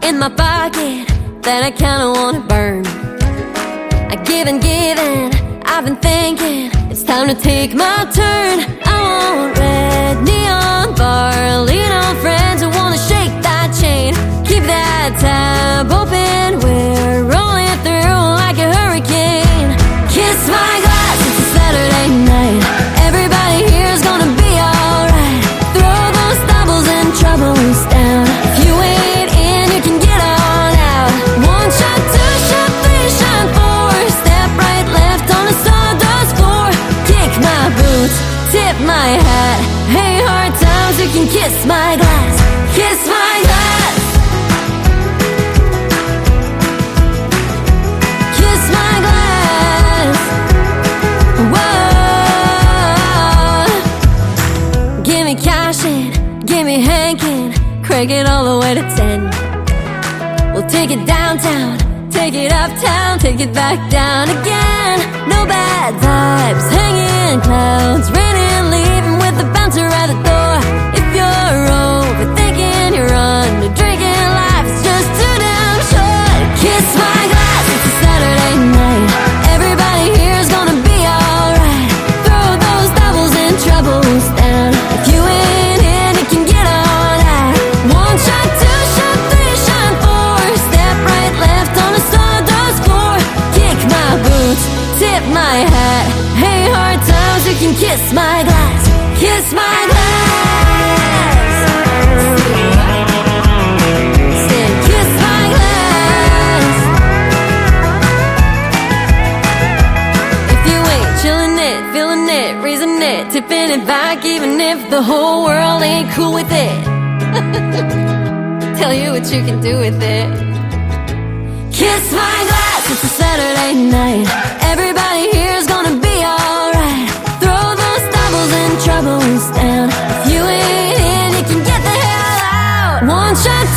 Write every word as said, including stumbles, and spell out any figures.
in my pocket that I kinda wanna burn. I give and give and I've been thinking it's time to take my turn. I want red neon bar, lean on friends who wanna shake that chain. Keep that tab open, we're rolling through like a hurricane. Kiss my glass, it's a Saturday night. Everybody here's gonna be alright. Throw those stumbles and troubles down. If you ain't in, you can get on out. One shot, two shot, three shot, four. Step right, left on the sawdust floor. Kick my boots, tip my hat. Hey, hard times, you can kiss my glass. Kiss my glass. Kiss my glass. Whoa. Give me cash in, give me hankin'. Crank it all the way to ten. We'll take it downtown, take it uptown, take it back down again. No bad vibes, hanging clouds, raining, leaving with the bouncer at the door. If you're overthinking, you're under drinking, life is just too damn short. Kiss my glass, it's a Saturday night. Everybody here's gonna be alright. Throw those doubles and troubles down. If you ain't in, you can get on out. One shot, two shot, three shot, four. Step right, left on the sawdust floor. Kick my boots, tip my hat. Hey, hard times, you can kiss my glass. Kiss my glass. Say, kiss my glass. If you ain't chillin' it, feeling it, raising it, tipping it back, even if the whole world ain't cool with it. Tell you what you can do with it. Kiss my glass, it's a Saturday night. Everybody here's gonna be alright. Throw those stumbles and troubles down. If you ain't in, you can get the hell out. One shot,